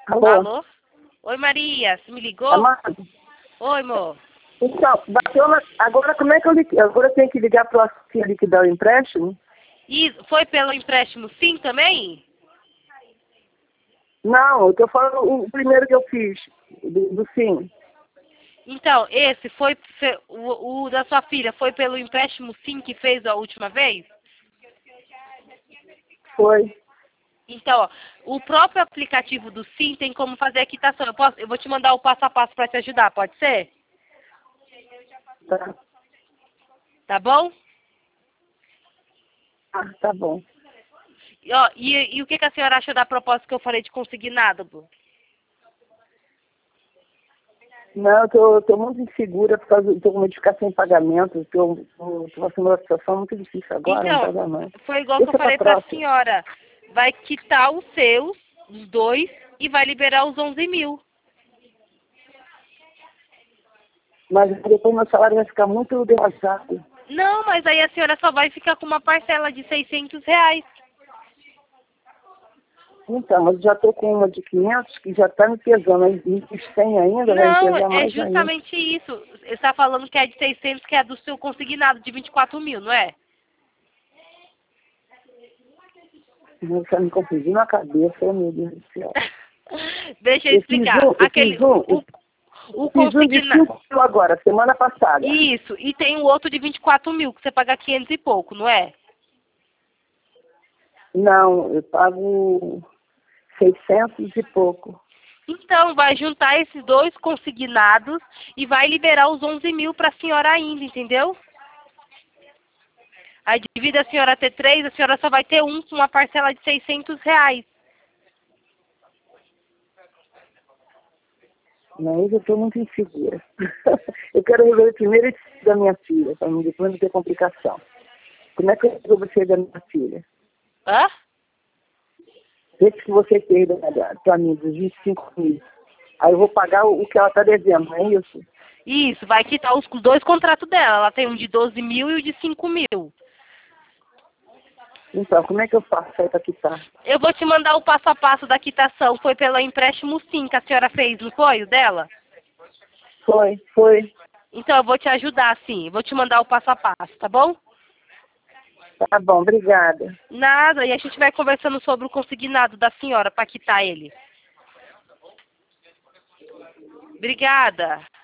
Alô? Alô? Oi, Maria, você me ligou? Amado? Oi, amor. Então, agora como é que agora eu tenho que ligar para o filho que dá o empréstimo? E foi pelo empréstimo sim também? Não, eu tô falando o primeiro que eu fiz, do sim. Então, esse foi, o da sua filha, foi pelo empréstimo sim que fez a última vez? Foi. Então, ó, o próprio aplicativo do sim tem como fazer a quitação. Eu vou te mandar o passo a passo para te ajudar, pode ser? Tá. Tá bom? Ah, tá bom. E, ó, e o que a senhora achou da proposta que eu falei de conseguir nada, Bu? Não, eu tô muito insegura por causa de uma de ficar sem pagamento. Tô passando uma situação muito difícil agora, não tá Então, dando. foi igual que eu Deixa pra falei pra próxima. senhora. Vai quitar os seus, os dois, e vai liberar os 11 mil. Mas depois meu salário vai ficar muito derrotado. Não, mas aí a senhora só vai ficar com uma parcela de 600 reais. Então, mas já tô com uma de 500 que já tá me pesando. Aí me 100 ainda, vai me Não, pesar é mais ainda. justamente isso. Você está falando que é de 600, que é do seu consignado de 24 mil, não é? Não está me confundindo a cabeça, oh, meu Deus do céu. Deixa eu explicar. O Fiz um de consignado. 5 mil agora, semana passada. Isso, e tem o outro de 24 mil, que você paga 500 e pouco, não é? Não, eu pago 600 e pouco. Então, vai juntar esses dois consignados e vai liberar os 11 mil para a senhora ainda, entendeu? Aí, devido a senhora ter três, a senhora só vai ter um com uma parcela de 600 reais. Mas eu estou muito insegura. Eu quero resolver primeiro esse da minha filha, para depois não ter complicação. Como é que eu resolvo você da minha filha? Hã? Esse que você fez para mim, dos 25 mil. Aí eu vou pagar o que ela está devendo, não é isso? Isso, vai quitar os dois contratos dela. Ela tem um de 12 mil e o de 5 mil. Então, como é que eu faço aí para quitar? Eu vou te mandar o passo a passo da quitação. Foi pelo empréstimo sim que a senhora fez, não foi o dela? Foi. Então, eu vou te ajudar, sim. Vou te mandar o passo a passo, tá bom? Tá bom, obrigada. Nada, e a gente vai conversando sobre o consignado da senhora para quitar ele. Obrigada.